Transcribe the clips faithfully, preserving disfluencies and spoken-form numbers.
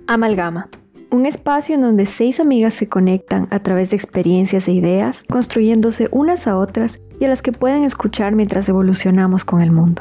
Amalgama, un espacio en donde seis amigas se conectan a través de experiencias e ideas, construyéndose unas a otras y a las que pueden escuchar mientras evolucionamos con el mundo.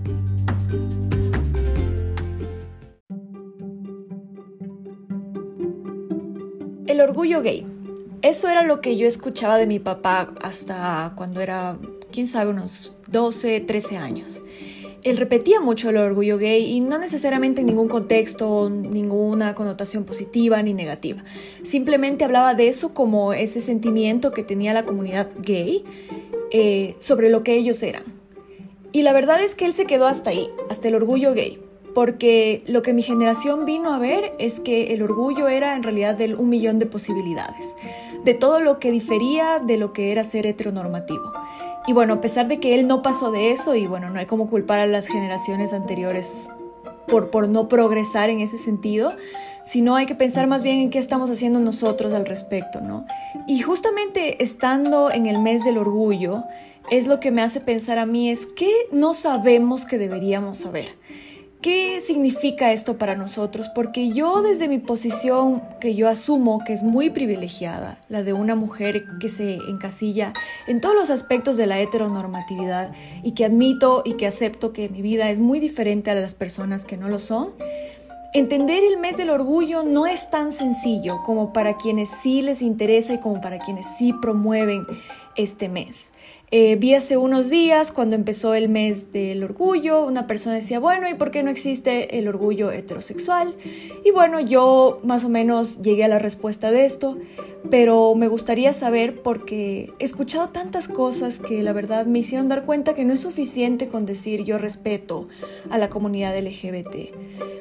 El orgullo gay. Eso era lo que yo escuchaba de mi papá hasta cuando era, quién sabe, unos doce, trece años. Él repetía mucho el orgullo gay y no necesariamente en ningún contexto, ninguna connotación positiva ni negativa. Simplemente hablaba de eso como ese sentimiento que tenía la comunidad gay eh, sobre lo que ellos eran. Y la verdad es que él se quedó hasta ahí, hasta el orgullo gay. Porque lo que mi generación vino a ver es que el orgullo era en realidad de un millón de posibilidades, de todo lo que difería de lo que era ser heteronormativo. Y bueno, a pesar de que él no pasó de eso, y bueno, no hay como culpar a las generaciones anteriores por, por no progresar en ese sentido, sino hay que pensar más bien en qué estamos haciendo nosotros al respecto, ¿no? Y justamente estando en el mes del orgullo, es lo que me hace pensar a mí es qué no sabemos que deberíamos saber. ¿Qué significa esto para nosotros? Porque yo desde mi posición que yo asumo que es muy privilegiada, la de una mujer que se encasilla en todos los aspectos de la heteronormatividad y que admito y que acepto que mi vida es muy diferente a las personas que no lo son, entender el mes del orgullo no es tan sencillo como para quienes sí les interesa y como para quienes sí promueven este mes. Eh, vi hace unos días, cuando empezó el mes del orgullo, una persona decía, bueno, ¿y por qué no existe el orgullo heterosexual? Y bueno, yo más o menos llegué a la respuesta de esto, pero me gustaría saber porque he escuchado tantas cosas que la verdad me hicieron dar cuenta que no es suficiente con decir yo respeto a la comunidad L G B T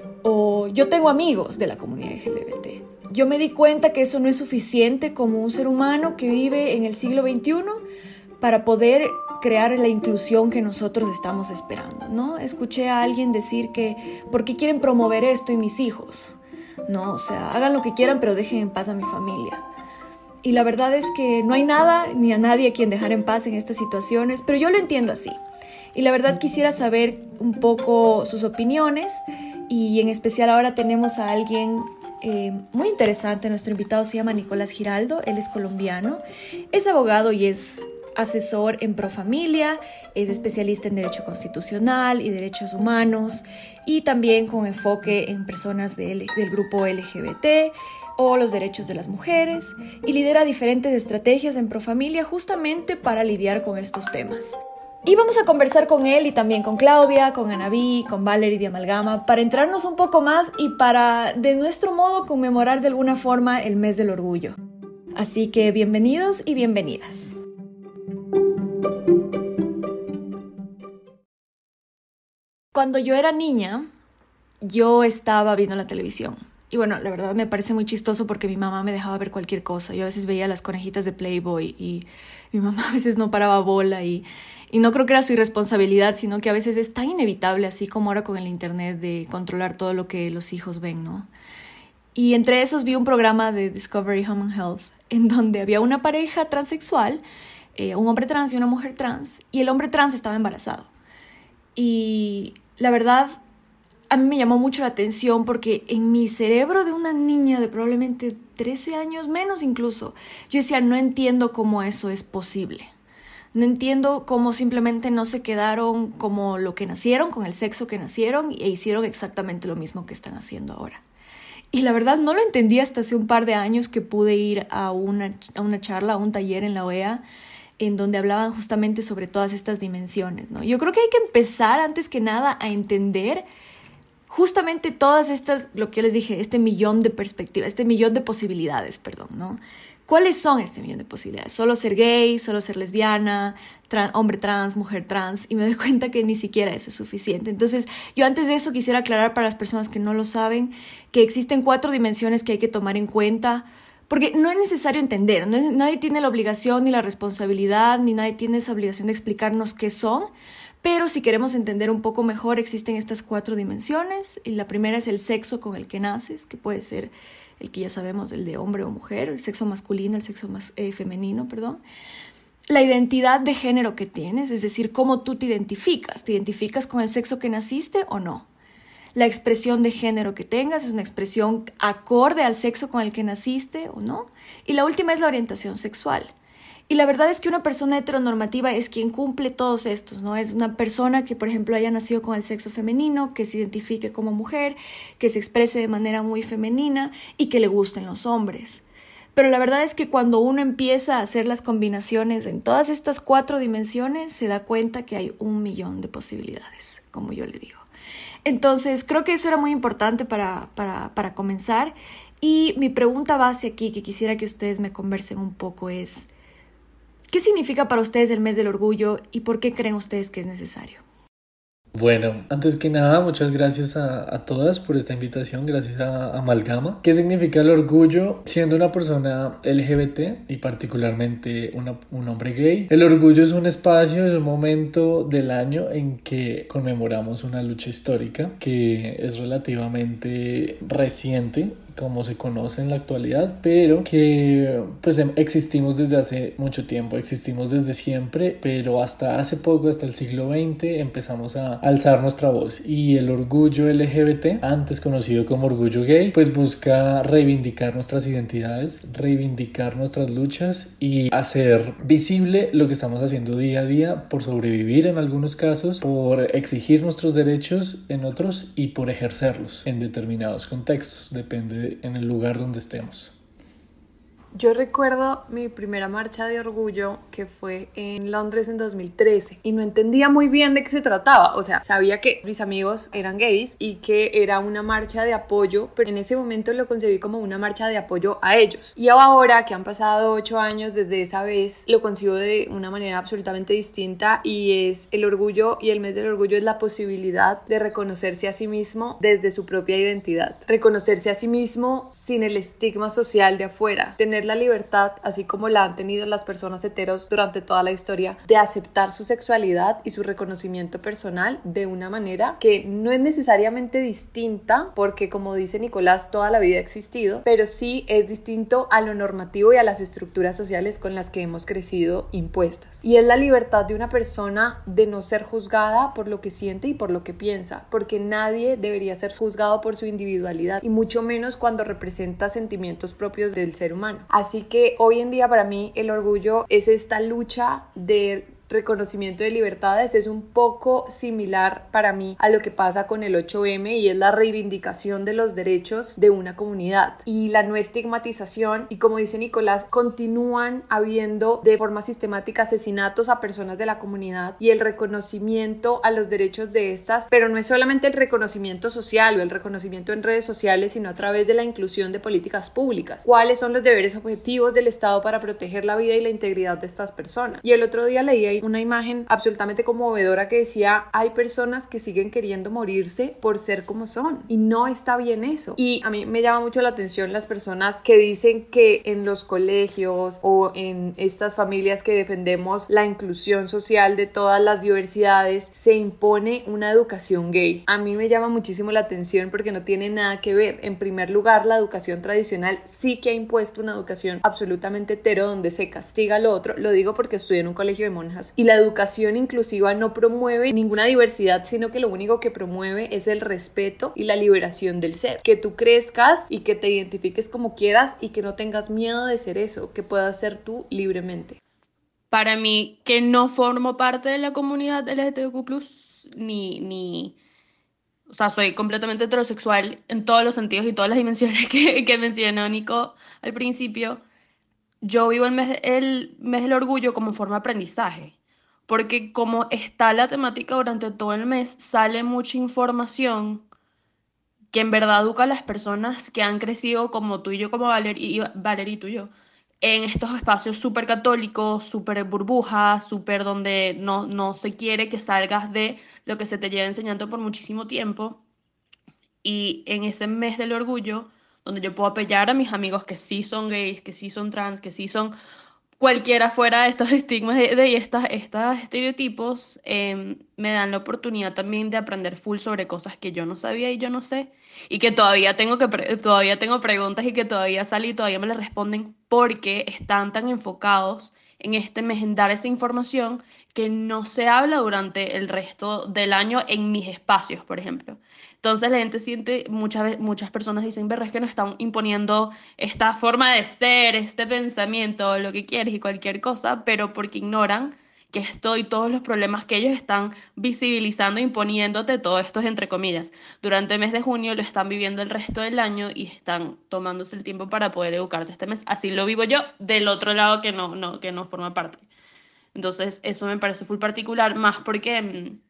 o yo tengo amigos de la comunidad L G B T. Yo me di cuenta que eso no es suficiente como un ser humano que vive en el siglo veintiuno para poder crear la inclusión que nosotros estamos esperando, ¿no? Escuché a alguien decir que ¿por qué quieren promover esto en mis hijos? No, o sea, hagan lo que quieran, pero dejen en paz a mi familia. Y la verdad es que no hay nada ni a nadie a quien dejar en paz en estas situaciones, pero yo lo entiendo así. Y la verdad quisiera saber un poco sus opiniones y en especial ahora tenemos a alguien Eh, muy interesante. Nuestro invitado se llama Nicolás Giraldo, él es colombiano, es abogado y es asesor en Profamilia, es especialista en Derecho Constitucional y Derechos Humanos y también con enfoque en personas de L- del grupo L G B T o los derechos de las mujeres y lidera diferentes estrategias en Profamilia justamente para lidiar con estos temas. Y vamos a conversar con él y también con Claudia, con Anaví, con Valerie de Amalgama para entrarnos un poco más y para, de nuestro modo, conmemorar de alguna forma el mes del orgullo. Así que bienvenidos y bienvenidas. Cuando yo era niña, yo estaba viendo la televisión. Y bueno, la verdad me parece muy chistoso porque mi mamá me dejaba ver cualquier cosa. Yo a veces veía las conejitas de Playboy y mi mamá a veces no paraba bola y... Y no creo que era su irresponsabilidad, sino que a veces es tan inevitable, así como ahora con el internet, de controlar todo lo que los hijos ven, ¿no? Y entre esos vi un programa de Discovery Home and Health, en donde había una pareja transexual, eh, un hombre trans y una mujer trans, y el hombre trans estaba embarazado. Y la verdad, a mí me llamó mucho la atención porque en mi cerebro de una niña de probablemente trece años, menos incluso, yo decía, no entiendo cómo eso es posible. No entiendo cómo simplemente no se quedaron como lo que nacieron, con el sexo que nacieron, e hicieron exactamente lo mismo que están haciendo ahora. Y la verdad no lo entendí hasta hace un par de años que pude ir a una, a una charla, a un taller en la O E A, en donde hablaban justamente sobre todas estas dimensiones, ¿no? Yo creo que hay que empezar antes que nada a entender justamente todas estas, lo que yo les dije, este millón de perspectivas, este millón de posibilidades, perdón, ¿no? ¿Cuáles son este millón de posibilidades? Solo ser gay, solo ser lesbiana, trans, hombre trans, mujer trans, y me doy cuenta que ni siquiera eso es suficiente. Entonces, yo antes de eso quisiera aclarar para las personas que no lo saben que existen cuatro dimensiones que hay que tomar en cuenta, porque no es necesario entender, no es, nadie tiene la obligación ni la responsabilidad, ni nadie tiene esa obligación de explicarnos qué son, pero si queremos entender un poco mejor, existen estas cuatro dimensiones, y la primera es el sexo con el que naces, que puede ser el que ya sabemos, el de hombre o mujer, el sexo masculino, el sexo más, eh, femenino, perdón. La identidad de género que tienes, es decir, cómo tú te identificas. ¿Te identificas con el sexo que naciste o no? la expresión de género que tengas, es una expresión acorde al sexo con el que naciste o no. Y la última es la orientación sexual. Y la verdad es que una persona heteronormativa es quien cumple todos estos, ¿no? Es una persona que, por ejemplo, haya nacido con el sexo femenino, que se identifique como mujer, que se exprese de manera muy femenina y que le gusten los hombres. Pero la verdad es que cuando uno empieza a hacer las combinaciones en todas estas cuatro dimensiones, se da cuenta que hay un millón de posibilidades, como yo le digo. Entonces, creo que eso era muy importante para, para, para comenzar. Y mi pregunta base aquí, que quisiera que ustedes me conversen un poco, es: ¿qué significa para ustedes el mes del orgullo y por qué creen ustedes que es necesario? Bueno, antes que nada, muchas gracias a, a todas por esta invitación, gracias a Amalgama. ¿Qué significa el orgullo siendo una persona L G B T y particularmente una, un hombre gay? El orgullo es un espacio, es un momento del año en que conmemoramos una lucha histórica que es relativamente reciente, como se conoce en la actualidad, pero que pues existimos desde hace mucho tiempo, existimos desde siempre, pero hasta hace poco, hasta el siglo veinte, empezamos a alzar nuestra voz, y el orgullo L G B T, antes conocido como orgullo gay, pues busca reivindicar nuestras identidades, reivindicar nuestras luchas y hacer visible lo que estamos haciendo día a día por sobrevivir en algunos casos, por exigir nuestros derechos en otros y por ejercerlos en determinados contextos, depende en el lugar donde estemos. Yo recuerdo mi primera marcha de orgullo, que fue en Londres en dos mil trece, y no entendía muy bien de qué se trataba. O sea, sabía que mis amigos eran gays y que era una marcha de apoyo, pero en ese momento lo concebí como una marcha de apoyo a ellos. Y ahora que han pasado ocho años desde esa vez, lo concibo de una manera absolutamente distinta, y es el orgullo, y el mes del orgullo es la posibilidad de reconocerse a sí mismo desde su propia identidad, reconocerse a sí mismo sin el estigma social de afuera, tener la libertad, así como la han tenido las personas heteros durante toda la historia, de aceptar su sexualidad y su reconocimiento personal de una manera que no es necesariamente distinta, porque como dice Nicolás, toda la vida ha existido, pero sí es distinto a lo normativo y a las estructuras sociales con las que hemos crecido impuestas. Y es la libertad de una persona de no ser juzgada por lo que siente y por lo que piensa, porque nadie debería ser juzgado por su individualidad, y mucho menos cuando representa sentimientos propios del ser humano. Así que hoy en día para mí el orgullo es esta lucha de reconocimiento de libertades. Es un poco similar para mí a lo que pasa con el ocho eme, y es la reivindicación de los derechos de una comunidad y la no estigmatización. Y como dice Nicolás, continúan habiendo de forma sistemática asesinatos a personas de la comunidad, y el reconocimiento a los derechos de estas, pero no es solamente el reconocimiento social o el reconocimiento en redes sociales, sino a través de la inclusión de políticas públicas. ¿Cuáles son los deberes objetivos del Estado para proteger la vida y la integridad de estas personas? Y el otro día leí ahí una imagen absolutamente conmovedora que decía: hay personas que siguen queriendo morirse por ser como son, y no está bien eso. Y a mí me llama mucho la atención las personas que dicen que en los colegios o en estas familias que defendemos la inclusión social de todas las diversidades se impone una educación gay. A mí me llama muchísimo la atención porque no tiene nada que ver. En primer lugar, la educación tradicional sí que ha impuesto una educación absolutamente hetero, donde se castiga lo otro. Lo digo porque estudié en un colegio de monjas, y la educación inclusiva no promueve ninguna diversidad, sino que lo único que promueve es el respeto y la liberación del ser. Que tú crezcas y que te identifiques como quieras y que no tengas miedo de ser eso, que puedas ser tú libremente. Para mí, que no formo parte de la comunidad L G B T Q plus, ni, ni, o sea, soy completamente heterosexual en todos los sentidos y todas las dimensiones que, que mencionó Nico al principio. Yo vivo el mes, el mes del orgullo como forma de aprendizaje, porque como está la temática durante todo el mes, sale mucha información que en verdad educa a las personas que han crecido como tú y yo, como Valeria y, Valeria y tú y yo, en estos espacios súper católicos, súper burbujas, súper donde no, no se quiere que salgas de lo que se te lleva enseñando por muchísimo tiempo. Y en ese mes del orgullo, donde yo puedo apoyar a mis amigos que sí son gays, que sí son trans, que sí son cualquiera fuera de estos estigmas de, de estos estereotipos, eh, me dan la oportunidad también de aprender full sobre cosas que yo no sabía y yo no sé, y que todavía tengo, que pre- todavía tengo preguntas y que todavía salen y todavía me las responden, porque están tan enfocados en este mes en dar esa información que no se habla durante el resto del año en mis espacios, por ejemplo. Entonces la gente siente, muchas veces, muchas personas dicen, berre, es que nos están imponiendo esta forma de ser, este pensamiento, lo que quieres y cualquier cosa, pero porque ignoran que esto y todos los problemas que ellos están visibilizando, imponiéndote, todo esto es entre comillas. Durante el mes de junio lo están viviendo el resto del año y están tomándose el tiempo para poder educarte este mes. Así lo vivo yo del otro lado que no, no, que no forma parte. Entonces eso me parece full particular, más porque mm,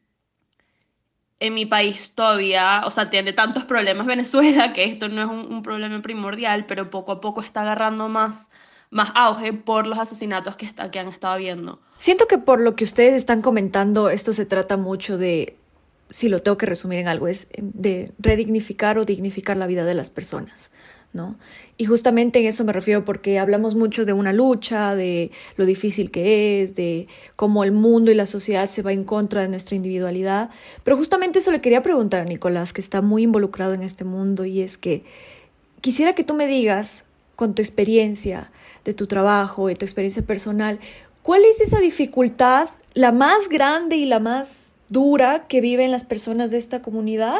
en mi país todavía, o sea, tiene tantos problemas Venezuela que esto no es un, un problema primordial, pero poco a poco está agarrando más, más auge por los asesinatos que, está, que han estado viendo. Siento que por lo que ustedes están comentando, esto se trata mucho de, si lo tengo que resumir en algo, es de redignificar o dignificar la vida de las personas, ¿no? Y justamente en eso me refiero porque hablamos mucho de una lucha, de lo difícil que es, de cómo el mundo y la sociedad se va en contra de nuestra individualidad. Pero justamente eso le quería preguntar a Nicolás, que está muy involucrado en este mundo, y es que quisiera que tú me digas, con tu experiencia de tu trabajo, de tu experiencia personal, ¿cuál es esa dificultad, la más grande y la más dura que viven las personas de esta comunidad?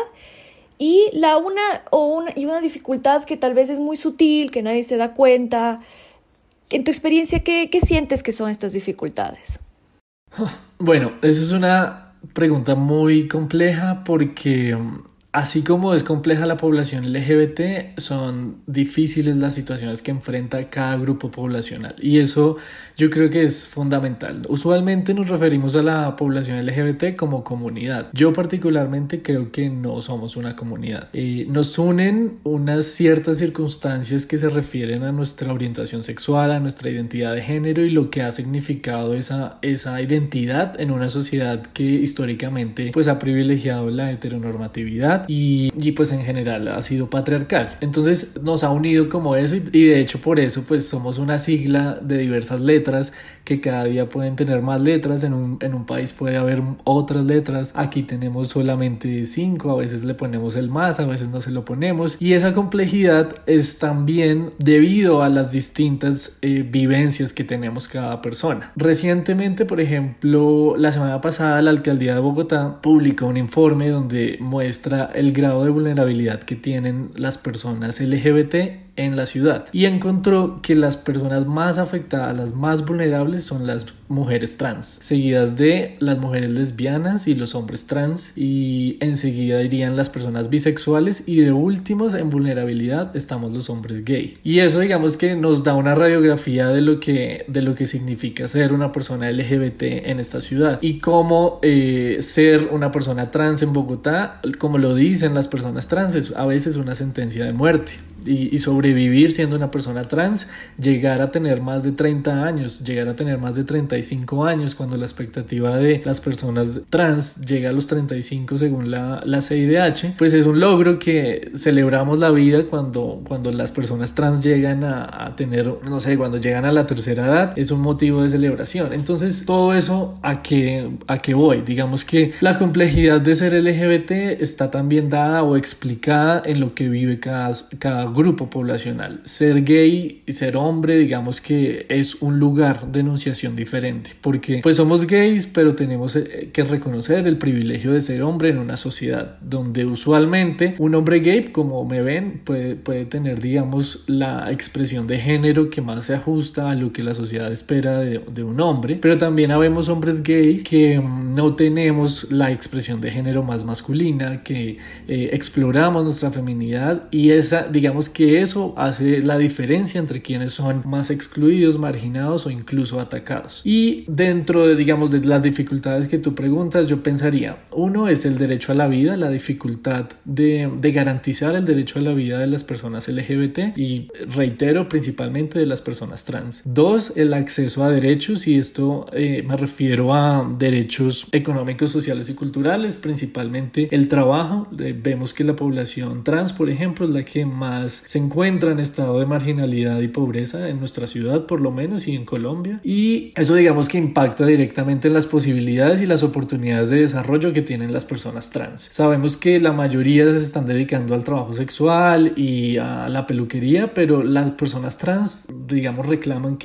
Y, la una, o una, y una dificultad que tal vez es muy sutil, que nadie se da cuenta. En tu experiencia, ¿qué, qué sientes que son estas dificultades? Bueno, esa es una pregunta muy compleja porque así como es compleja la población L G B T, son difíciles las situaciones que enfrenta cada grupo poblacional. Y eso yo creo que es fundamental. Usualmente nos referimos a la población L G B T como comunidad. Yo particularmente creo que no somos una comunidad. Eh, nos unen unas ciertas circunstancias que se refieren a nuestra orientación sexual, a nuestra identidad de género y lo que ha significado esa, esa identidad en una sociedad que históricamente pues, ha privilegiado la heteronormatividad y, y pues en general ha sido patriarcal. Entonces nos ha unido como eso y, y de hecho por eso pues somos una sigla de diversas letras que cada día pueden tener más letras. En un, en un país puede haber otras letras. Aquí tenemos solamente cinco, a veces le ponemos el más, a veces no se lo ponemos, y esa complejidad es también debido a las distintas eh, vivencias que tenemos cada persona. Recientemente, por ejemplo, la semana pasada la alcaldía de Bogotá publicó un informe donde muestra el grado de vulnerabilidad que tienen las personas L G B T en la ciudad y encontró que las personas más afectadas, las más vulnerables son las mujeres trans, seguidas de las mujeres lesbianas y los hombres trans, y enseguida irían las personas bisexuales, y de últimos en vulnerabilidad estamos los hombres gay. Y eso digamos que nos da una radiografía de lo que, de lo que significa ser una persona L G B T en esta ciudad y cómo eh, ser una persona trans en Bogotá, como lo dicen las personas trans, es a veces una sentencia de muerte. Y, y sobrevivir siendo una persona trans, llegar a tener más de treinta años, llegar a tener más de treinta y cinco años, cuando la expectativa de las personas trans llega a los treinta y cinco según la, la C I D H, pues es un logro que celebramos la vida cuando, cuando las personas trans llegan a, a tener, no sé, cuando llegan a la tercera edad, es un motivo de celebración. Entonces todo eso a qué, a qué voy, digamos que la complejidad de ser L G B T está también dada o explicada en lo que vive cada, cada grupo poblacional. Ser gay y ser hombre, digamos que es un lugar de enunciación diferente, porque pues somos gays, pero tenemos que reconocer el privilegio de ser hombre en una sociedad donde usualmente un hombre gay, como me ven, puede, puede tener, digamos, la expresión de género que más se ajusta a lo que la sociedad espera de, de un hombre, pero también habemos hombres gay que no tenemos la expresión de género más masculina, que eh, exploramos nuestra feminidad, y esa, digamos que eso hace la diferencia entre quienes son más excluidos, marginados o incluso atacados. Y dentro de, digamos, de las dificultades que tú preguntas, yo pensaría, uno es el derecho a la vida, la dificultad de, de garantizar el derecho a la vida de las personas L G B T, y reitero, principalmente de las personas trans. Dos, el acceso a derechos, y esto eh, me refiero a derechos económicos, sociales y culturales, principalmente el trabajo. Eh, vemos que la población trans, por ejemplo, es la que más se encuentra en estado de marginalidad y pobreza en nuestra ciudad, por lo menos, y en Colombia, y eso digamos que impacta directamente en las posibilidades y las oportunidades de desarrollo que tienen las personas trans. Sabemos que la mayoría se están dedicando al trabajo sexual y a la peluquería, pero las personas trans, digamos, reclaman que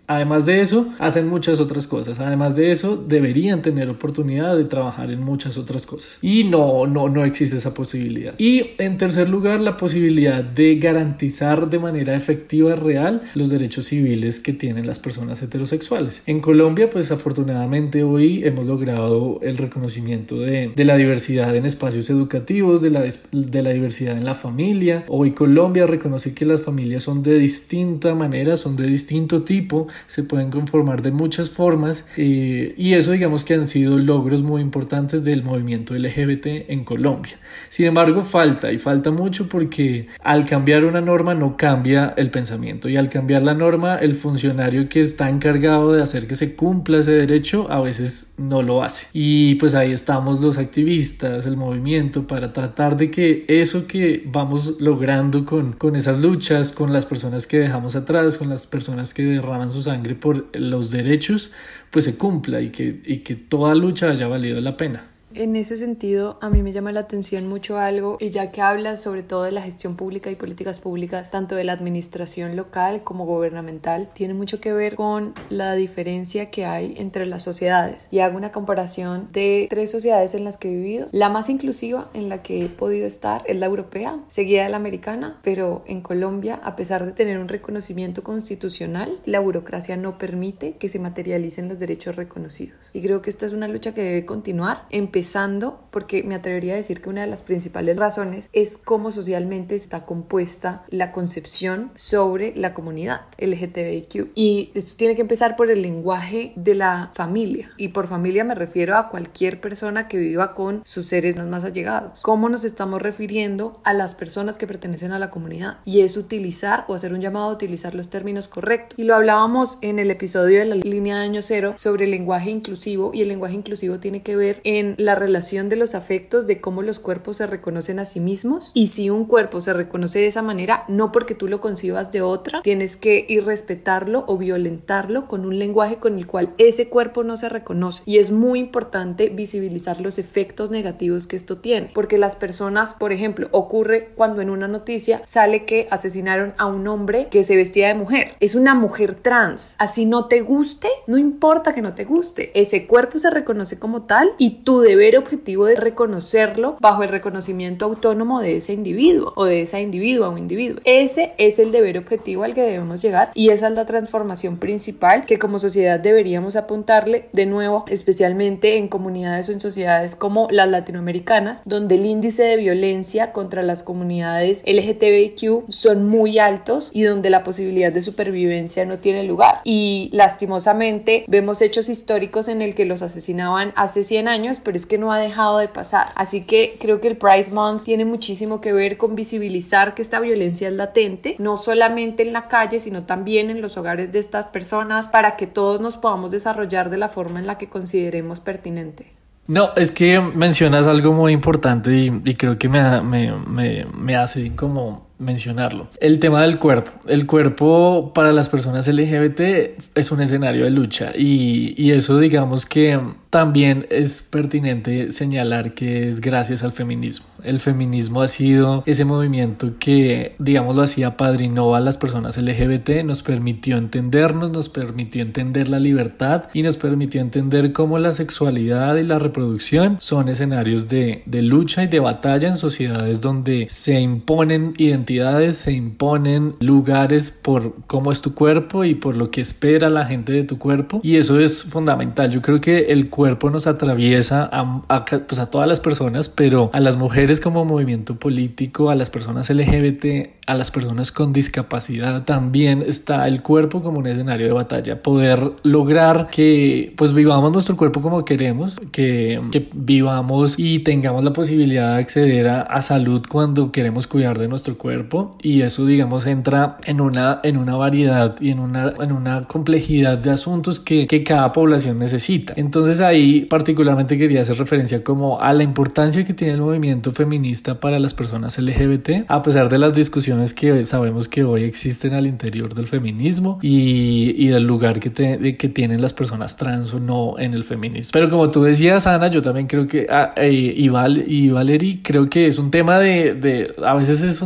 Además de eso, hacen muchas otras cosas. Además de eso, deberían tener oportunidad de trabajar en muchas otras cosas. Y no, no, no existe esa posibilidad. Y en tercer lugar, la posibilidad de garantizar de manera efectiva, real, los derechos civiles que tienen las personas heterosexuales. En Colombia, pues afortunadamente hoy hemos logrado el reconocimiento de, de la diversidad en espacios educativos, de la, de la diversidad en la familia. Hoy Colombia reconoce que las familias son de distinta manera, son de distinto tipo, se pueden conformar de muchas formas eh, y eso digamos que han sido logros muy importantes del movimiento L G B T en Colombia. Sin embargo, falta y falta mucho porque al cambiar una norma no cambia el pensamiento y al cambiar la norma el funcionario que está encargado de hacer que se cumpla ese derecho a veces no lo hace. Y pues ahí estamos los activistas, el movimiento, para tratar de que eso que vamos logrando con, con esas luchas, con las personas que dejamos atrás, con las personas que derraman su sangre por los derechos, pues se cumpla y que, y que toda lucha haya valido la pena. En ese sentido, a mí me llama la atención mucho algo, y ya que hablas sobre todo de la gestión pública y políticas públicas, tanto de la administración local como gubernamental, tiene mucho que ver con la diferencia que hay entre las sociedades. Y hago una comparación de tres sociedades en las que he vivido. La más inclusiva en la que he podido estar es la europea, seguida de la americana, pero en Colombia, a pesar de tener un reconocimiento constitucional, la burocracia no permite que se materialicen los derechos reconocidos. Y creo que esta es una lucha que debe continuar, empezando porque me atrevería a decir que una de las principales razones es cómo socialmente está compuesta la concepción sobre la comunidad L G B T I Q. Y esto tiene que empezar por el lenguaje de la familia. Y por familia me refiero a cualquier persona que viva con sus seres más allegados. ¿Cómo nos estamos refiriendo a las personas que pertenecen a la comunidad? Y es utilizar o hacer un llamado a utilizar los términos correctos. Y lo hablábamos en el episodio de la línea de año cero sobre el lenguaje inclusivo, y el lenguaje inclusivo tiene que ver en la la relación de los afectos, de cómo los cuerpos se reconocen a sí mismos, y si un cuerpo se reconoce de esa manera, no porque tú lo concibas de otra, tienes que irrespetarlo o violentarlo con un lenguaje con el cual ese cuerpo no se reconoce. Y es muy importante visibilizar los efectos negativos que esto tiene, porque las personas, por ejemplo, ocurre cuando en una noticia sale que asesinaron a un hombre que se vestía de mujer. Es una mujer trans. Así no te guste, no importa que no te guste, ese cuerpo se reconoce como tal y tú debes deber objetivo de reconocerlo bajo el reconocimiento autónomo de ese individuo o de esa individua o individuo. Ese es el deber objetivo al que debemos llegar, y esa es la transformación principal que como sociedad deberíamos apuntarle, de nuevo, especialmente en comunidades o en sociedades como las latinoamericanas, donde el índice de violencia contra las comunidades L G B T I Q son muy altos y donde la posibilidad de supervivencia no tiene lugar. Y lastimosamente vemos hechos históricos en el que los asesinaban hace cien años, pero es que no ha dejado de pasar. Así que creo que el Pride Month tiene muchísimo que ver con visibilizar que esta violencia es latente, no solamente en la calle, sino también en los hogares de estas personas, para que todos nos podamos desarrollar de la forma en la que consideremos pertinente. No, es que mencionas algo muy importante y, y creo que me, me, me, me hace como mencionarlo. El tema del cuerpo. El cuerpo para las personas L G B T es un escenario de lucha y, y eso digamos que también es pertinente señalar que es gracias al feminismo. El feminismo ha sido ese movimiento que, digámoslo así, apadrinó a las personas L G B T, nos permitió entendernos, nos permitió entender la libertad y nos permitió entender cómo la sexualidad y la reproducción son escenarios de, de lucha y de batalla en sociedades donde se imponen identidades, se imponen lugares por cómo es tu cuerpo y por lo que espera la gente de tu cuerpo, y eso es fundamental. Yo creo que el cuerpo nos atraviesa a, a, pues a todas las personas, pero a las mujeres como movimiento político, a las personas L G B T, a las personas con discapacidad, también está el cuerpo como un escenario de batalla. Poder lograr que pues vivamos nuestro cuerpo como queremos, que, que vivamos y tengamos la posibilidad de acceder a, a salud cuando queremos cuidar de nuestro cuerpo, y eso digamos entra en una, en una variedad y en una, en una complejidad de asuntos que, que cada población necesita. Entonces ahí particularmente quería hacer referencia como a la importancia que tiene el movimiento feminista para las personas L G B T, a pesar de las discusiones que sabemos que hoy existen al interior del feminismo y, y del lugar que, te, de, que tienen las personas trans o no en el feminismo. Pero como tú decías, Ana, yo también creo que ah, eh, y, Val, y Valerie, creo que es un tema de, de a veces es un tema de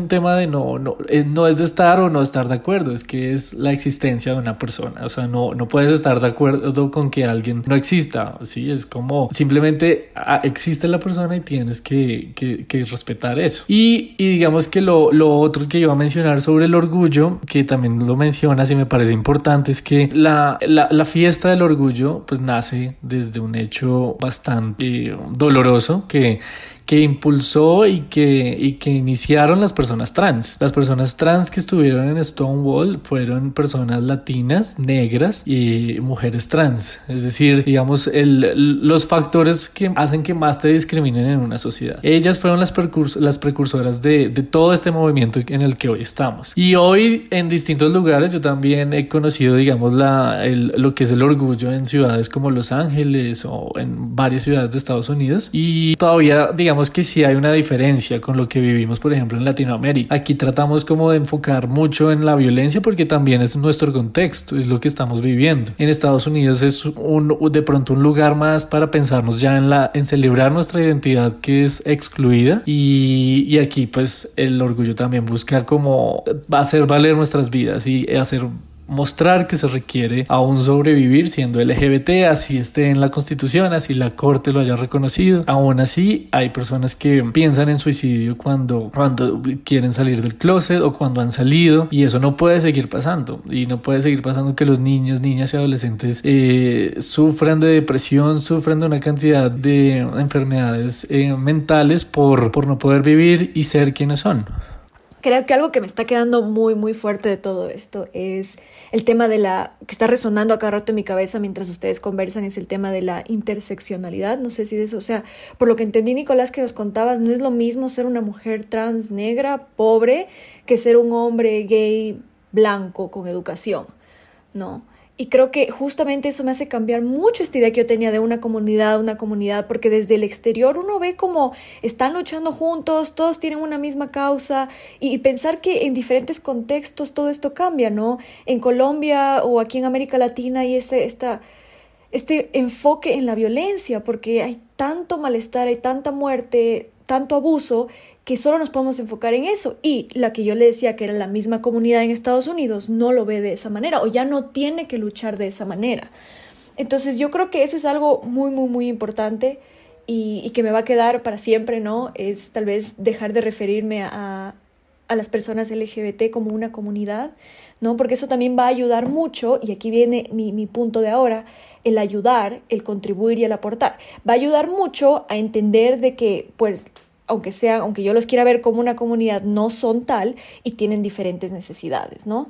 de no, no, es, no es de estar o no estar de acuerdo, es que es la existencia de una persona. O sea, no, no puedes estar de acuerdo con que alguien no exista, ¿sí? Es como simplemente ah, existe la persona y tienes que, que, que respetar eso. Y, y digamos que lo, lo otro que iba a mencionar sobre el orgullo, que también lo mencionas y me parece importante, es que la, la, la fiesta del orgullo pues nace desde un hecho bastante doloroso que que impulsó y que, y que iniciaron las personas trans. Las personas trans que estuvieron en Stonewall fueron personas latinas, negras y mujeres trans. Es decir, digamos, el, los factores que hacen que más te discriminen en una sociedad. Ellas fueron las, precurs las precursoras de, de todo este movimiento en el que hoy estamos. Y hoy en distintos lugares yo también he conocido, digamos, la, el, lo que es el orgullo en ciudades como Los Ángeles o en varias ciudades de Estados Unidos. Y todavía, digamos, Digamos que sí hay una diferencia con lo que vivimos, por ejemplo, en Latinoamérica. Aquí tratamos como de enfocar mucho en la violencia porque también es nuestro contexto, es lo que estamos viviendo. En Estados Unidos es un, de pronto un lugar más para pensarnos ya en, la, en celebrar nuestra identidad que es excluida y, y aquí pues el orgullo también busca como hacer valer nuestras vidas y hacer mostrar que se requiere aún sobrevivir siendo L G B T, así esté en la Constitución, así la Corte lo haya reconocido. Aún así, hay personas que piensan en suicidio cuando, cuando quieren salir del closet o cuando han salido, y eso no puede seguir pasando. Y no puede seguir pasando que los niños, niñas y adolescentes eh, sufran de depresión, sufran de una cantidad de enfermedades eh, mentales por, por no poder vivir y ser quienes son. Creo que algo que me está quedando muy, muy fuerte de todo esto es el tema de la, que está resonando a cada rato en mi cabeza mientras ustedes conversan, es el tema de la interseccionalidad. No sé si de eso, o sea, por lo que entendí, Nicolás, que nos contabas, no es lo mismo ser una mujer trans negra, pobre, que ser un hombre gay blanco con educación, ¿no? Y creo que justamente eso me hace cambiar mucho esta idea que yo tenía de una comunidad, una comunidad, porque desde el exterior uno ve como están luchando juntos, todos tienen una misma causa, y pensar que en diferentes contextos todo esto cambia, ¿no? En Colombia o aquí en América Latina hay este, esta, este enfoque en la violencia, porque hay tanto malestar, hay tanta muerte, tanto abuso, que solo nos podemos enfocar en eso. Y la que yo le decía que era la misma comunidad en Estados Unidos no lo ve de esa manera o ya no tiene que luchar de esa manera. Entonces yo creo que eso es algo muy, muy, muy importante y, y que me va a quedar para siempre, ¿no? Es tal vez dejar de referirme a, a las personas L G B T como una comunidad, ¿no? Porque eso también va a ayudar mucho, y aquí viene mi, mi punto de ahora, el ayudar, el contribuir y el aportar. Va a ayudar mucho a entender de que, pues, aunque sea, aunque yo los quiera ver como una comunidad, no son tal y tienen diferentes necesidades, ¿no?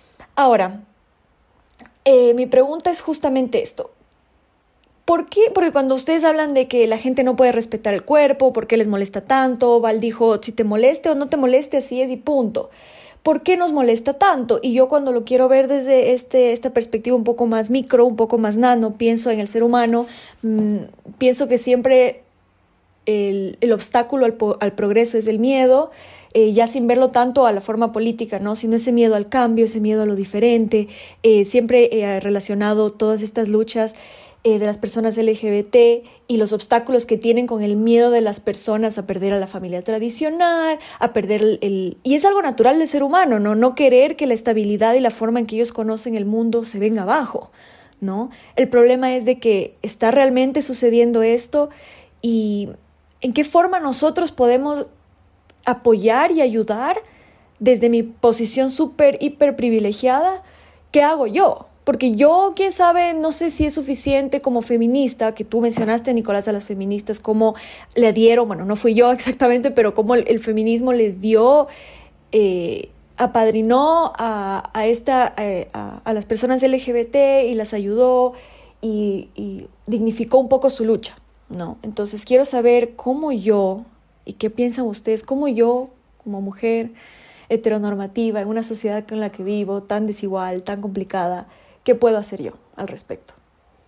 Ahora, eh, mi pregunta es justamente esto. ¿Por qué? Porque cuando ustedes hablan de que la gente no puede respetar el cuerpo, ¿por qué les molesta tanto? Val dijo, si te moleste o no te moleste, así es y punto. ¿Por qué nos molesta tanto? Y yo cuando lo quiero ver desde este, esta perspectiva un poco más micro, un poco más nano, pienso en el ser humano, mmm, pienso que siempre el, el obstáculo al, al progreso es el miedo, eh, ya sin verlo tanto a la forma política, ¿no? Sino ese miedo al cambio, ese miedo a lo diferente, eh, siempre eh, relacionado todas estas luchas Eh, de las personas L G B T y los obstáculos que tienen con el miedo de las personas a perder a la familia tradicional, a perder el, el... Y es algo natural del ser humano, ¿no? No querer que la estabilidad y la forma en que ellos conocen el mundo se venga abajo, ¿no? El problema es de que está realmente sucediendo esto y en qué forma nosotros podemos apoyar y ayudar desde mi posición súper, hiper privilegiada. ¿Qué hago yo? Porque yo, quién sabe, no sé si es suficiente como feminista, que tú mencionaste, Nicolás, a las feministas, cómo le dieron, bueno, no fui yo exactamente, pero cómo el, el feminismo les dio, eh, apadrinó a, a, esta, a, a las personas L G B T y las ayudó y, y dignificó un poco su lucha, ¿no? Entonces quiero saber cómo yo, y qué piensan ustedes, cómo yo, como mujer heteronormativa, en una sociedad con la que vivo, tan desigual, tan complicada, ¿qué puedo hacer yo al respecto?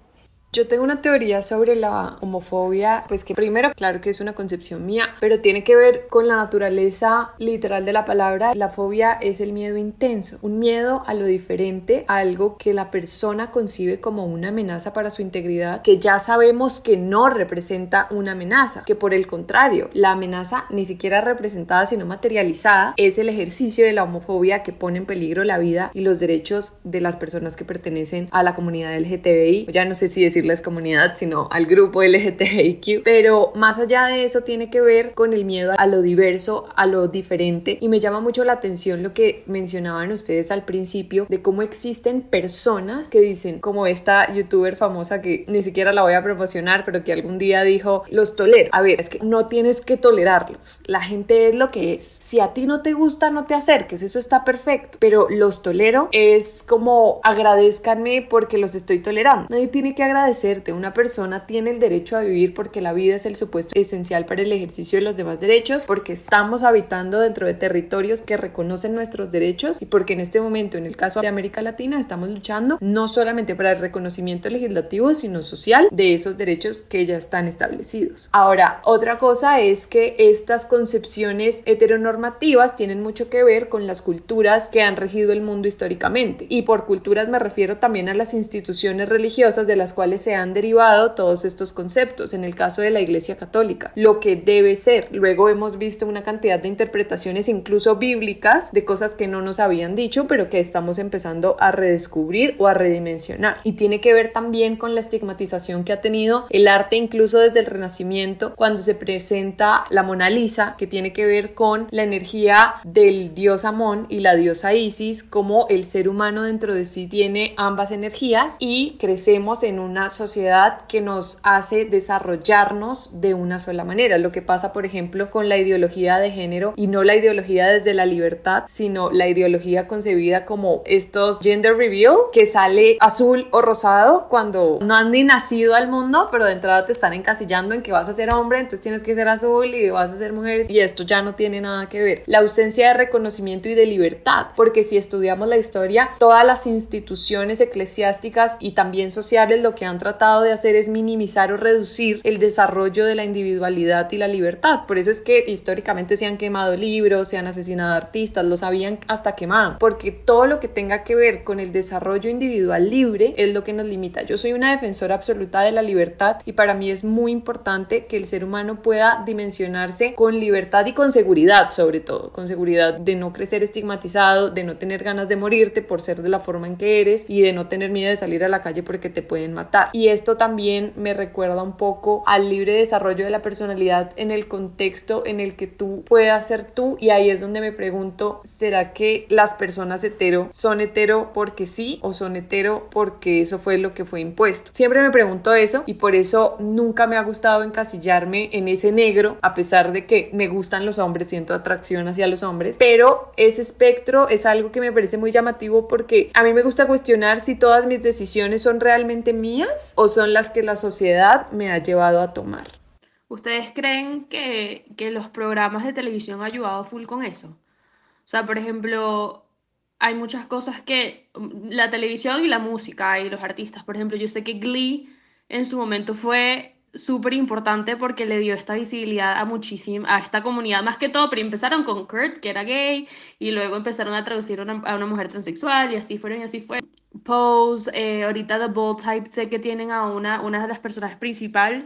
Yo tengo una teoría sobre la homofobia, pues que primero, claro que es una concepción mía, pero tiene que ver con la naturaleza literal de la palabra. La fobia es el miedo intenso, un miedo a lo diferente, a algo que la persona concibe como una amenaza para su integridad, que ya sabemos que no representa una amenaza, que por el contrario, la amenaza ni siquiera representada sino materializada es el ejercicio de la homofobia que pone en peligro la vida y los derechos de las personas que pertenecen a la comunidad L G T B I. Ya no sé si decir decirles comunidad, sino al grupo L G T B I Q, pero más allá de eso tiene que ver con el miedo a lo diverso, a lo diferente, y me llama mucho la atención lo que mencionaban ustedes al principio de cómo existen personas que dicen, como esta youtuber famosa que ni siquiera la voy a promocionar, pero que algún día dijo, los tolero. A ver, es que no tienes que tolerarlos, la gente es lo que es. Si a ti no te gusta, no te acerques, eso está perfecto, pero los tolero es como agradézcanme porque los estoy tolerando. Nadie tiene que agradecer. Una persona tiene el derecho a vivir porque la vida es el supuesto esencial para el ejercicio de los demás derechos, porque estamos habitando dentro de territorios que reconocen nuestros derechos y porque en este momento, en el caso de América Latina, estamos luchando no solamente para el reconocimiento legislativo, sino social de esos derechos que ya están establecidos. Ahora, otra cosa es que estas concepciones heteronormativas tienen mucho que ver con las culturas que han regido el mundo históricamente, y por culturas me refiero también a las instituciones religiosas de las cuales se han derivado todos estos conceptos. En el caso de la Iglesia Católica, lo que debe ser. Luego hemos visto una cantidad de interpretaciones incluso bíblicas de cosas que no nos habían dicho, pero que estamos empezando a redescubrir o a redimensionar. Y tiene que ver también con la estigmatización que ha tenido el arte incluso desde el Renacimiento, cuando se presenta la Mona Lisa, que tiene que ver con la energía del dios Amón y la diosa Isis, como el ser humano dentro de sí tiene ambas energías y crecemos en una sociedad que nos hace desarrollarnos de una sola manera. Lo que pasa, por ejemplo, con la ideología de género, y no la ideología desde la libertad, sino la ideología concebida como estos gender reveal, que sale azul o rosado cuando no han ni nacido al mundo, pero de entrada te están encasillando en que vas a ser hombre, entonces tienes que ser azul, y vas a ser mujer, y esto ya no tiene nada que ver. La ausencia de reconocimiento y de libertad, porque si estudiamos la historia, todas las instituciones eclesiásticas y también sociales lo que han tratado de hacer es minimizar o reducir el desarrollo de la individualidad y la libertad. Por eso es que históricamente se han quemado libros, se han asesinado artistas, los habían hasta quemado, porque todo lo que tenga que ver con el desarrollo individual libre es lo que nos limita. Yo soy una defensora absoluta de la libertad, y para mí es muy importante que el ser humano pueda dimensionarse con libertad y con seguridad, sobre todo, con seguridad de no crecer estigmatizado, de no tener ganas de morirte por ser de la forma en que eres, y de no tener miedo de salir a la calle porque te pueden matar. Y esto también me recuerda un poco al libre desarrollo de la personalidad en el contexto en el que tú puedas ser tú, y ahí es donde me pregunto, ¿será que las personas hetero son hetero porque sí o son hetero porque eso fue lo que fue impuesto? Siempre me pregunto eso, y por eso nunca me ha gustado encasillarme en ese negro, a pesar de que me gustan los hombres, siento atracción hacia los hombres, pero ese espectro es algo que me parece muy llamativo, porque a mí me gusta cuestionar si todas mis decisiones son realmente mías o son las que la sociedad me ha llevado a tomar. ¿Ustedes creen que, que los programas de televisión han ayudado full con eso? O sea, por ejemplo, hay muchas cosas que la televisión y la música y los artistas, por ejemplo, yo sé que Glee en su momento fue súper importante porque le dio esta visibilidad a muchísima, a esta comunidad, más que todo, pero empezaron con Kurt, que era gay, y luego empezaron a traducir a una, a una mujer transexual, y así fueron y así fue. Pose, eh, ahorita The Bold Type, sé que tienen a una, una de las personajes principales.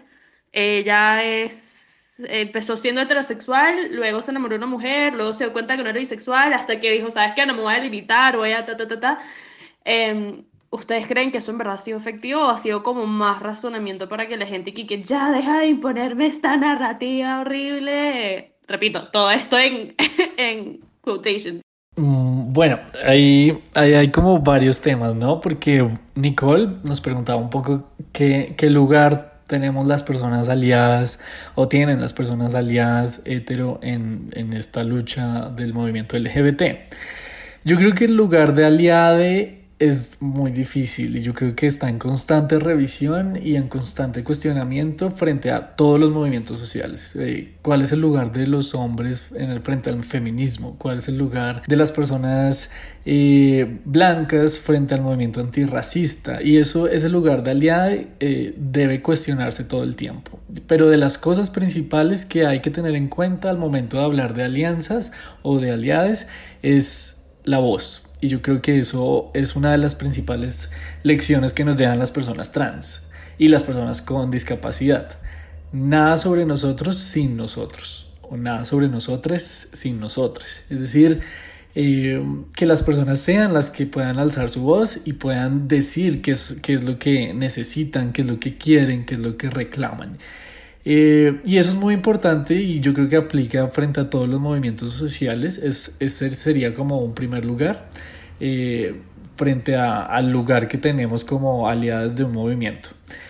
Ella es, empezó siendo heterosexual, luego se enamoró de una mujer, luego se dio cuenta que no era bisexual, hasta que dijo, ¿sabes qué? No me voy a limitar, voy a ta, ta, ta, ta. Eh, ¿Ustedes creen que eso en verdad ha sido efectivo o ha sido como más razonamiento para que la gente que, que ya deja de imponerme esta narrativa horrible? Repito, todo esto en, en quotations. Bueno, ahí, ahí hay como varios temas, ¿no? Porque Nicole nos preguntaba un poco qué, qué lugar tenemos las personas aliadas o tienen las personas aliadas hetero en, en esta lucha del movimiento L G B T. Yo creo que el lugar de aliade es muy difícil y yo creo que está en constante revisión y en constante cuestionamiento frente a todos los movimientos sociales. Eh, ¿Cuál es el lugar de los hombres en el, frente al feminismo? ¿Cuál es el lugar de las personas eh, blancas frente al movimiento antirracista? Y eso, ese lugar de aliado eh, debe cuestionarse todo el tiempo. Pero de las cosas principales que hay que tener en cuenta al momento de hablar de alianzas o de aliades es la voz. Y yo creo que eso es una de las principales lecciones que nos dejan las personas trans y las personas con discapacidad. Nada sobre nosotros sin nosotros, o nada sobre nosotros sin nosotros. Es decir, eh, que las personas sean las que puedan alzar su voz y puedan decir qué es, qué es lo que necesitan, qué es lo que quieren, qué es lo que reclaman. Eh, y eso es muy importante y yo creo que aplica frente a todos los movimientos sociales. Es, ese sería como un primer lugar eh, frente a, al lugar que tenemos como aliados de un movimiento.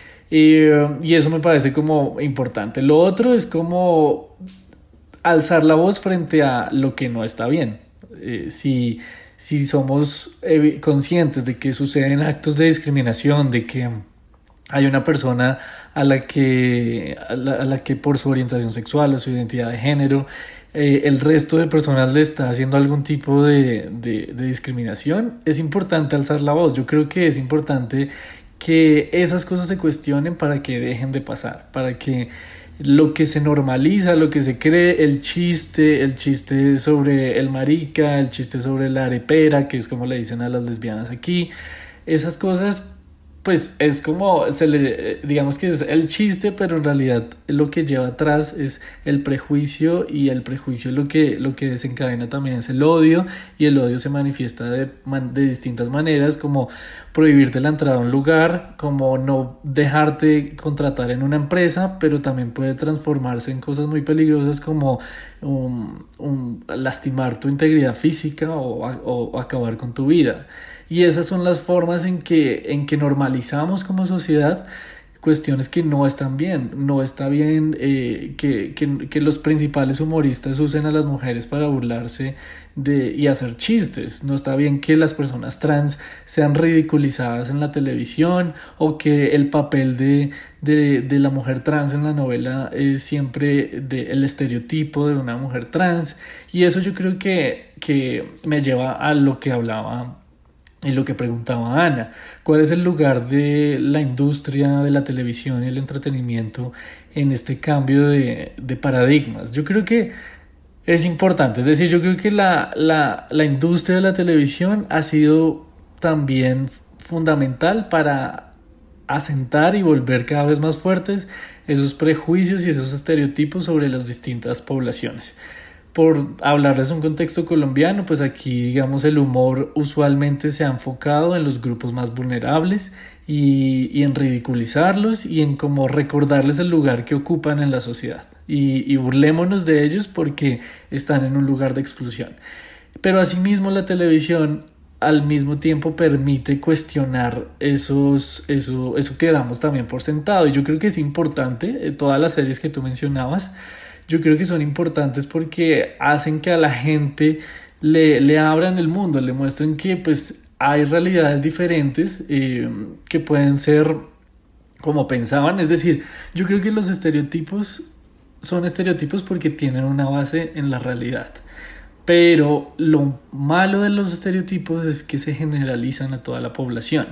Eh, y eso me parece como importante. Lo otro es como alzar la voz frente a lo que no está bien. Eh, si, si somos eh, conscientes de que suceden actos de discriminación, de que hay una persona a la que, a la, a la que por su orientación sexual o su identidad de género, eh, el resto de personas le está haciendo algún tipo de, de, de discriminación, es importante alzar la voz. Yo creo que es importante que esas cosas se cuestionen para que dejen de pasar, para que lo que se normaliza, lo que se cree, el chiste, el chiste sobre el marica, el chiste sobre la arepera, que es como le dicen a las lesbianas aquí, esas cosas pues es como, se le, digamos que es el chiste, pero en realidad lo que lleva atrás es el prejuicio, y el prejuicio lo que, lo que desencadena también es el odio, y el odio se manifiesta de, de distintas maneras, como prohibirte la entrada a un lugar, como no dejarte contratar en una empresa, pero también puede transformarse en cosas muy peligrosas como um, um, lastimar tu integridad física o, o, o acabar con tu vida. Y esas son las formas en que, en que normalizamos como sociedad cuestiones que no están bien. No está bien eh, que, que, que los principales humoristas usen a las mujeres para burlarse de, y hacer chistes. No está bien que las personas trans sean ridiculizadas en la televisión, o que el papel de, de, de la mujer trans en la novela es siempre de, el estereotipo de una mujer trans. Y eso yo creo que, que me lleva a lo que hablaba y lo que preguntaba Ana: ¿cuál es el lugar de la industria de la televisión y el entretenimiento en este cambio de, de paradigmas? Yo creo que es importante, es decir, yo creo que la, la, la industria de la televisión ha sido también fundamental para asentar y volver cada vez más fuertes esos prejuicios y esos estereotipos sobre las distintas poblaciones. Por hablarles un contexto colombiano, pues aquí, digamos, el humor usualmente se ha enfocado en los grupos más vulnerables y, y en ridiculizarlos y en como recordarles el lugar que ocupan en la sociedad. Y, y burlémonos de ellos porque están en un lugar de exclusión. Pero asimismo la televisión al mismo tiempo permite cuestionar esos, eso, eso que damos también por sentado. Y yo creo que es importante, todas las series que tú mencionabas, yo creo que son importantes porque hacen que a la gente le, le abran el mundo, le muestren que pues hay realidades diferentes eh, que pueden ser como pensaban. Es decir, yo creo que los estereotipos son estereotipos porque tienen una base en la realidad. Pero lo malo de los estereotipos es que se generalizan a toda la población.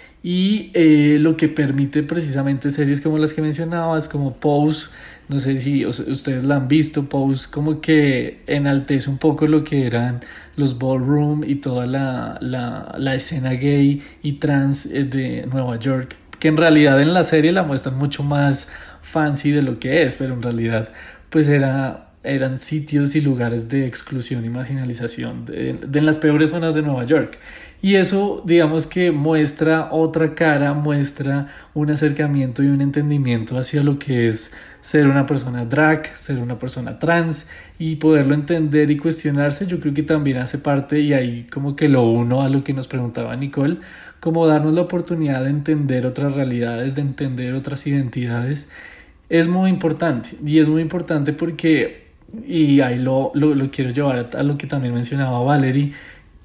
Y eh, lo que permite precisamente series como las que mencionabas, como Pose, no sé si ustedes la han visto, Pose como que enaltece un poco lo que eran los ballroom y toda la, la, la escena gay y trans de Nueva York, que en realidad en la serie la muestran mucho más fancy de lo que es, pero en realidad pues era, eran sitios y lugares de exclusión y marginalización de, de en las peores zonas de Nueva York. Y eso, digamos que muestra otra cara, muestra un acercamiento y un entendimiento hacia lo que es ser una persona drag, ser una persona trans, y poderlo entender y cuestionarse. Yo creo que también hace parte, y ahí como que lo uno a lo que nos preguntaba Nicole, como darnos la oportunidad de entender otras realidades, de entender otras identidades, es muy importante. Y es muy importante porque, y ahí lo, lo, lo quiero llevar a lo que también mencionaba Valerie,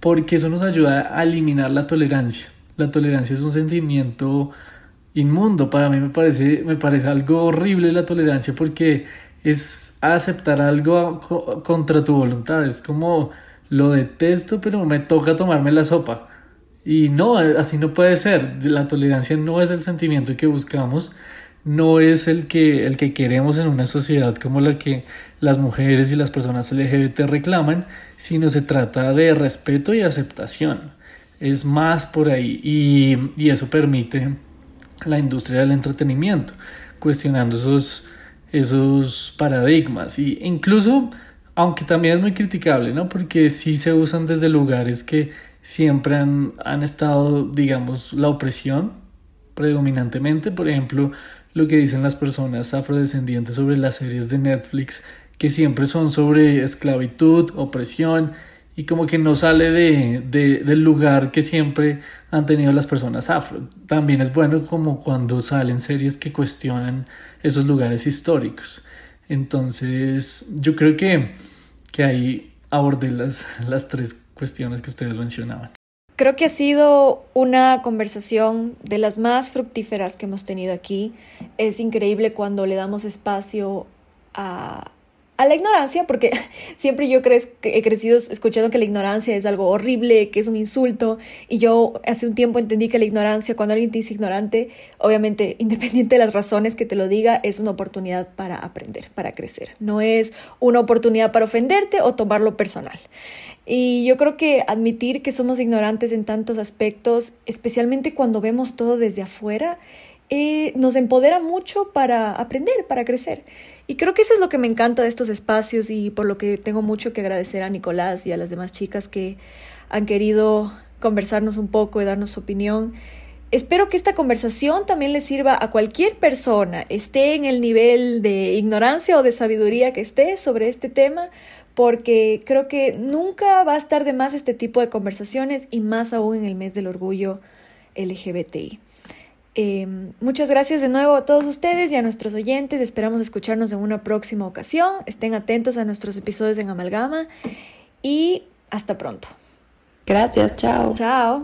porque eso nos ayuda a eliminar la tolerancia. La tolerancia es un sentimiento inmundo. Para mí me parece, me parece algo horrible la tolerancia, porque es aceptar algo co- contra tu voluntad. Es como, lo detesto, pero me toca tomarme la sopa. Y no, así no puede ser. La tolerancia no es el sentimiento que buscamos, no es el que, el que queremos en una sociedad como la que las mujeres y las personas L G B T reclaman, sino se trata de respeto y aceptación. Es más por ahí, y, y eso permite la industria del entretenimiento, cuestionando esos, esos paradigmas. Y incluso, aunque también es muy criticable, ¿no? Porque sí se usan desde lugares que siempre han, han estado, digamos, la opresión predominantemente. Por ejemplo, lo que dicen las personas afrodescendientes sobre las series de Netflix, que siempre son sobre esclavitud, opresión, y como que no sale de, de, del lugar que siempre han tenido las personas afro. También es bueno como cuando salen series que cuestionan esos lugares históricos. Entonces yo creo que, que ahí abordé las, las tres cuestiones que ustedes mencionaban. Creo que ha sido una conversación de las más fructíferas que hemos tenido aquí. Es increíble cuando le damos espacio a, a la ignorancia, porque siempre yo cre- he crecido escuchando que la ignorancia es algo horrible, que es un insulto, y yo hace un tiempo entendí que la ignorancia, cuando alguien te dice ignorante, obviamente, independiente de las razones que te lo diga, es una oportunidad para aprender, para crecer. No es una oportunidad para ofenderte o tomarlo personal. Y yo creo que admitir que somos ignorantes en tantos aspectos, especialmente cuando vemos todo desde afuera, eh, nos empodera mucho para aprender, para crecer. Y creo que eso es lo que me encanta de estos espacios, y por lo que tengo mucho que agradecer a Nicolás y a las demás chicas que han querido conversarnos un poco y darnos su opinión. Espero que esta conversación también le sirva a cualquier persona, esté en el nivel de ignorancia o de sabiduría que esté sobre este tema, porque creo que nunca va a estar de más este tipo de conversaciones, y más aún en el mes del orgullo L G B T I. Eh, muchas gracias de nuevo a todos ustedes y a nuestros oyentes. Esperamos escucharnos en una próxima ocasión. Estén atentos a nuestros episodios en Amalgama y hasta pronto. Gracias, chao. Chao.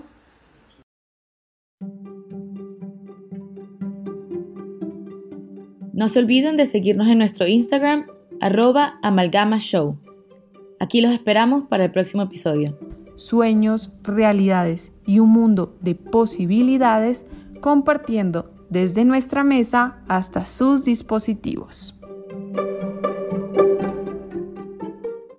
No se olviden de seguirnos en nuestro Instagram, arroba amalgamashow. Aquí los esperamos para el próximo episodio. Sueños, realidades y un mundo de posibilidades, compartiendo desde nuestra mesa hasta sus dispositivos.